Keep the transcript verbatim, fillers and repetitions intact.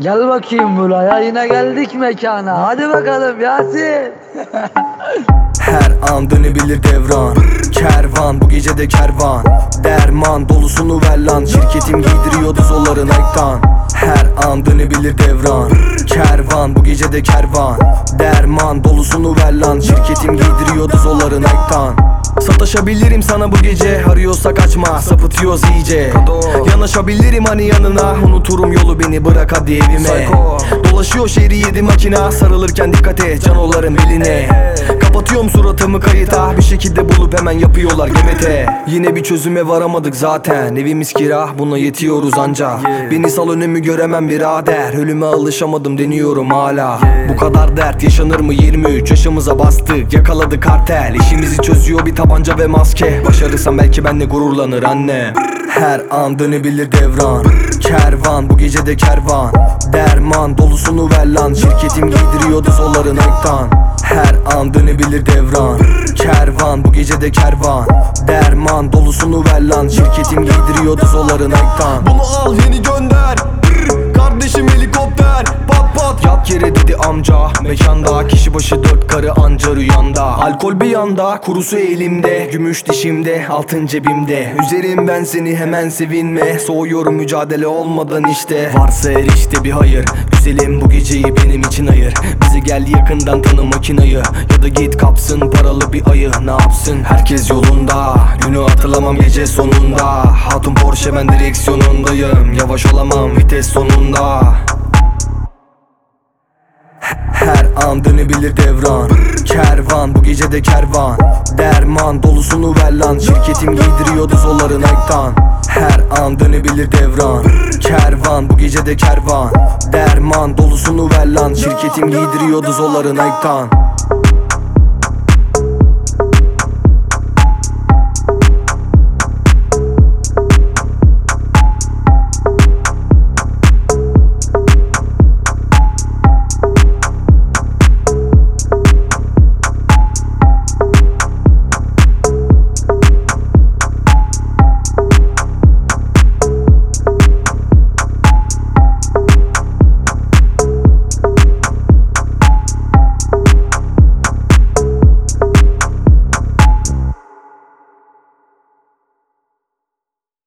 Gel bakayım buraya, yine geldik mekana. Hadi bakalım Yasin. Her an dönebilir devran. Kervan bu gece de kervan. Derman dolusunu ver lan. Şirketim giydiriyordu zolların ektan. Her an dönebilir devran. Kervan bu gece de kervan. Derman dolusunu ver lan. Şirketim giydiriyordu zolların ektan. Sataşabilirim sana bu gece. Arıyorsak açma, sapıtıyoruz iyice. Yanaşabilirim hani yanına. Unuturum yolu, beni bırak hadi evime. Dolaşıyor şehri yedi makina. Sarılırken dikkat et canoların beline. Kapatıyorum suratımı kayıta. Bir şekilde bulup hemen yapıyorlar G B T. Yine bir çözüme varamadık zaten. Evimiz kira, buna yetiyoruz anca. Beni sal, önümü göremem birader. Ölüme alışamadım, deniyorum hala. Bu kadar dert yaşanır mı? Yirmi üç yaşımıza bastık, yakaladı kartel. İşimizi çözüyor bir tabanca ve maske. Başarırsam belki benle gururlanır anne. Her an dönebilir devran. Kervan bu gece de kervan. Derman dolusunu ver lan. Şirketim giydiriyordu zolların ektan. Her an dönebilir devran. Kervan bu gece de kervan. Derman dolusunu ver lan. Şirketim giydiriyordu zolların ektan. Bunu al yeni gönder. Brr, kardeşim helikopter. Pat pat. Yat yere dedi amca. Mekanda kişi başı dört karı anca rüyanda. Alkol bir yanda, kurusu elimde. Gümüş dişimde, altın cebimde. Üzerim ben seni, hemen sevinme. Soğuyorum mücadele olmadan işte. Varsa her işte bir hayır. Güzelim bu geceyi benim için ayır. Bizi gel yakından tanı makinayı. Ya da git kapsın paralı bir ayı. Ne yapsın herkes yolunda. Günü hatırlamam gece sonunda. Hatun Porsche, ben direksiyonundayım. Yavaş olamam vites sonunda. Her an dönebilir devran. Kervan bu gece de kervan. Derman dolusunu ver lan. Şirketim giydiriyordu zolların ektan. Her an dönebilir devran. Kervan bu gece de kervan. Derman dolusunu ver lan. Şirketim giydiriyordu zolların ektan.